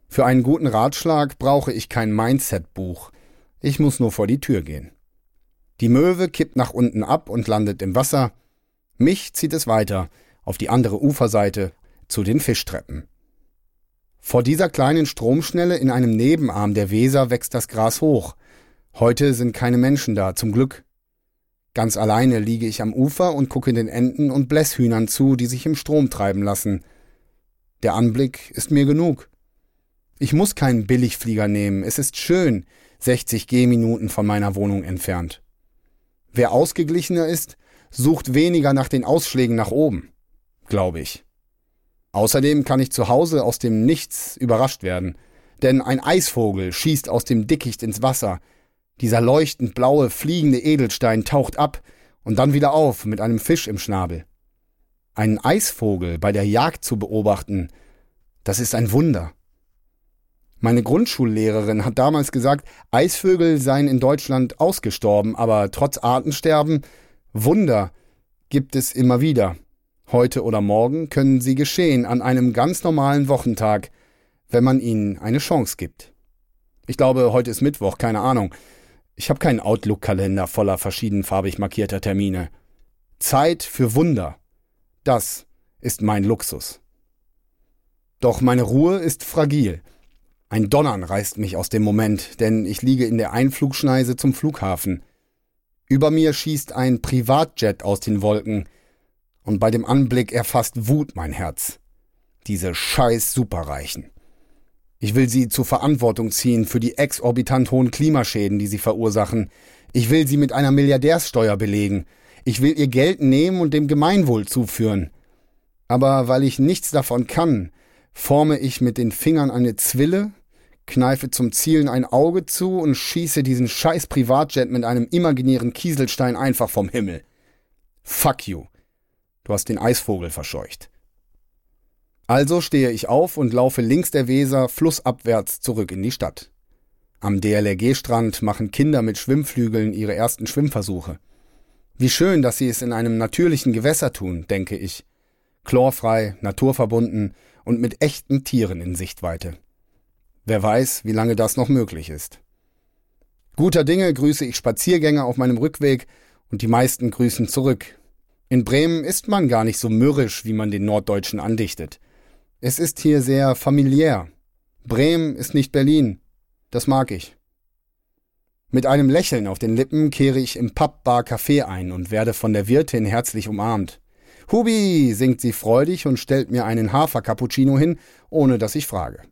Für einen guten Ratschlag brauche ich kein Mindset-Buch. Ich muss nur vor die Tür gehen. Die Möwe kippt nach unten ab und landet im Wasser. Mich zieht es weiter, auf die andere Uferseite, zu den Fischtreppen. Vor dieser kleinen Stromschnelle in einem Nebenarm der Weser wächst das Gras hoch. Heute sind keine Menschen da, zum Glück. Ganz alleine liege ich am Ufer und gucke den Enten und Blässhühnern zu, die sich im Strom treiben lassen. Der Anblick ist mir genug. Ich muss keinen Billigflieger nehmen, es ist schön, 60 Gehminuten von meiner Wohnung entfernt. Wer ausgeglichener ist, sucht weniger nach den Ausschlägen nach oben, glaube ich. Außerdem kann ich zu Hause aus dem Nichts überrascht werden, denn ein Eisvogel schießt aus dem Dickicht ins Wasser. Dieser leuchtend blaue, fliegende Edelstein taucht ab und dann wieder auf mit einem Fisch im Schnabel. Einen Eisvogel bei der Jagd zu beobachten, das ist ein Wunder. Meine Grundschullehrerin hat damals gesagt, Eisvögel seien in Deutschland ausgestorben, aber trotz Artensterben, Wunder gibt es immer wieder. Heute oder morgen können sie geschehen an einem ganz normalen Wochentag, wenn man ihnen eine Chance gibt. Ich glaube, heute ist Mittwoch, keine Ahnung. Ich habe keinen Outlook-Kalender voller verschiedenfarbig markierter Termine. Zeit für Wunder. Das ist mein Luxus. Doch meine Ruhe ist fragil. Ein Donnern reißt mich aus dem Moment, denn ich liege in der Einflugschneise zum Flughafen. Über mir schießt ein Privatjet aus den Wolken und bei dem Anblick erfasst Wut mein Herz. Diese scheiß Superreichen. Ich will sie zur Verantwortung ziehen für die exorbitant hohen Klimaschäden, die sie verursachen. Ich will sie mit einer Milliardärssteuer belegen. Ich will ihr Geld nehmen und dem Gemeinwohl zuführen. Aber weil ich nichts davon kann, forme ich mit den Fingern eine Zwille, kneife zum Zielen ein Auge zu und schieße diesen scheiß Privatjet mit einem imaginären Kieselstein einfach vom Himmel. Fuck you. Du hast den Eisvogel verscheucht. Also stehe ich auf und laufe links der Weser flussabwärts zurück in die Stadt. Am DLRG-Strand machen Kinder mit Schwimmflügeln ihre ersten Schwimmversuche. Wie schön, dass sie es in einem natürlichen Gewässer tun, denke ich. Chlorfrei, naturverbunden und mit echten Tieren in Sichtweite. Wer weiß, wie lange das noch möglich ist. Guter Dinge grüße ich Spaziergänger auf meinem Rückweg und die meisten grüßen zurück. In Bremen ist man gar nicht so mürrisch, wie man den Norddeutschen andichtet. Es ist hier sehr familiär. Bremen ist nicht Berlin. Das mag ich. Mit einem Lächeln auf den Lippen kehre ich im Pub Bar Café ein und werde von der Wirtin herzlich umarmt. Hubi, singt sie freudig und stellt mir einen Hafer-Cappuccino hin, ohne dass ich frage.